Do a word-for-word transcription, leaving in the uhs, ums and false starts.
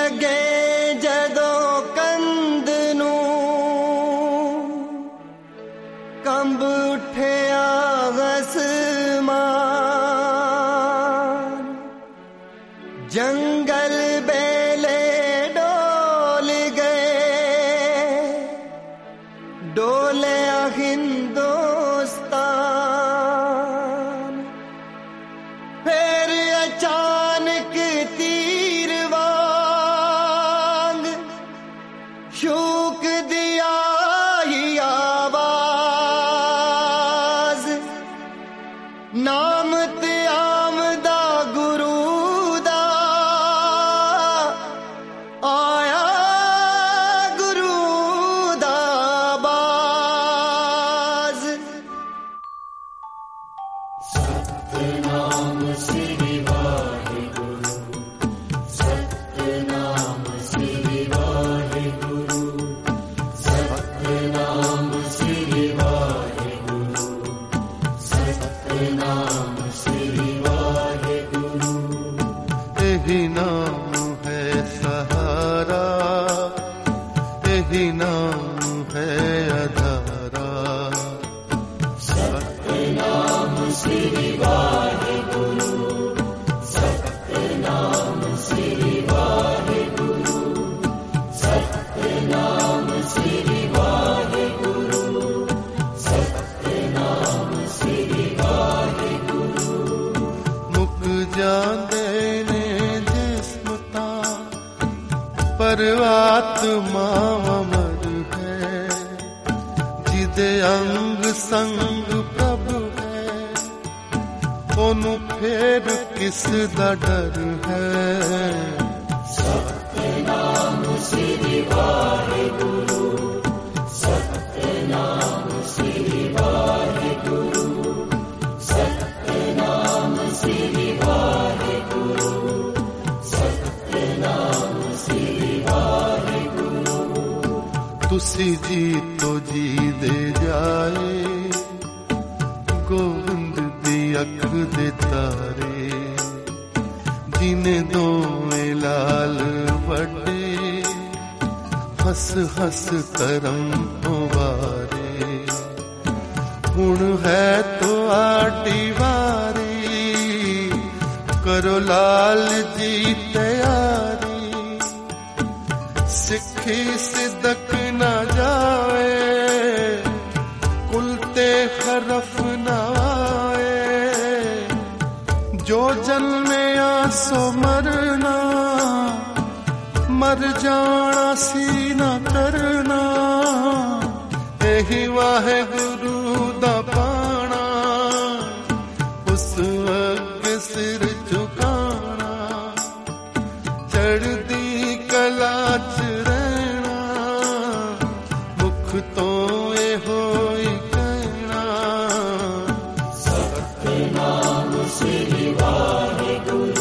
ਲੱਗੇ ਜਦੋਂ ਕੰਧ ਨੂੰ ਕੰਬ ਉੱਠਿਆ ਅਸਮਾਨ ਜੰਗਲ ਬੇਲੇ ਡੋਲ ਗਏ ਡੋਲਿਆ ਹਿੰਦੁਸਤਾਨ ਫਿਰ ਅਚਾਨਕ ਤੀਰ ਵਾਂਗ ਸ਼ੂਕ ਦਿਆ ਹੀ ਆਵਾਜ਼ ਨਾਮ ਤੇ ਆਮਦਾ ਗੁਰੂ ਦਾ ਆਇਆ ਗੁਰੂ ਦਾ ਬਾਜ਼ ਸਤਿਨਾਮ ਸ੍ਰੀ ਵਾਹਿਗੁਰੂ ਸਤਿਨਾਮ ਸ੍ਰੀ ਵਾਹਿਗੁਰੂ ਸਤਿਨਾਮ ਸ੍ਰੀ ਵਾਹਿਗੁਰੂ ਸਤਿਨਾਮ ਸ੍ਰੀ ਵਾਹਿਗੁਰੂ ਇਹੀ ਨਾਮ ਹੈ ਸਹਾਰਾ ਇਹੀ ਨਾਮ ਹੈ ਆਧਾਰਾ ਸਤਿਨਾਮ ਸ੍ਰੀ ਵਾਹਿਗੁਰੂ ਸਤਿਨਾਮ ਸ੍ਰੀ ਵਾਹਿਗੁਰੂ ਸਤਿਨਾਮ ਸ੍ਰੀ ਵਾਹਿਗੁਰੂ ਸਤਿਨਾਮ ਸ੍ਰੀ ਵਾਹਿਗੁਰੂ ਮੁੱਕ ਜਾਂਦੇ ਨੇ ਜਿਸਮ ਤਾਂ ਪਰ ਆਤਮਾ ਅਮਰ ਹੈ ਜਿਹਦੇ ਅੰਗ ਸੰਗ ਪ੍ਰਭ ਹੈ ਉਹਨੂੰ ਫੇਰ ਕਿਸ ਦਾ ਡਰ ਹੈ ਸਤਿਨਾਮ ਸ੍ਰੀ ਵਾਹਿਗੁਰੂ ਸਤਿਨਾਮ ਸ੍ਰੀ ਵਾਹਿਗੁਰੂ ਸਤਿਨਾਮ ਸ੍ਰੀ ਵਾਹਿਗੁਰੂ ਸਤਿਨਾਮ ਸ੍ਰੀ ਵਾਹਿਗੁਰੂ ਤੁਸੀਂ ਜੀ ਤੋ ਜੀ ਦੇ ਜਾਏ ਗੋਬਿੰਦ ਦੀ ਅੱਖ ਦੇ ਤਾਰੇ ਜਿਨੇ ਦੋਵੇਂ ਲਾਲ ਵੱਡੇ ਹੱਸ ਹੱਸ ਕਰਮ ਉਵਾਰੇ ਹੁਣ ਹੈ ਤੁਹਾਡੀ ਵਾਰੀ ਕਰੋ ਲਾਲ ਜੀ ਤਿਆਰੀ ਸਿੱਖੀ ਸਿਦਕ ਨਾ ਜਾਵੇ ਕੁਲ ਤੇ ਹਰਫ ਨਾ ਆਏ ਜੋ ਜਨਮਿਆ ਸੋ ਮਰਨਾ ਮਰ ਜਾਣਾ ਸੀ ਨਾ ਕਰਨਾ ਇਹੀ ਵਾਹਿਗੁਰੂ ਦਾ ਪਾਣਾ ਉਸ ਅੱਗੇ ਸਿਰ ਝੁਕਾਣਾ ਚੜ੍ਹਦੀ ਕਲਾ ਚ ਰਹਿਣਾ ਮੁਖ ਤੋਂ ਇਹੋ ਹੀ ਕਹਿਣਾ ਸਤਿਨਾਮ ਸ੍ਰੀ ਵਾਹਿਗੁਰੂ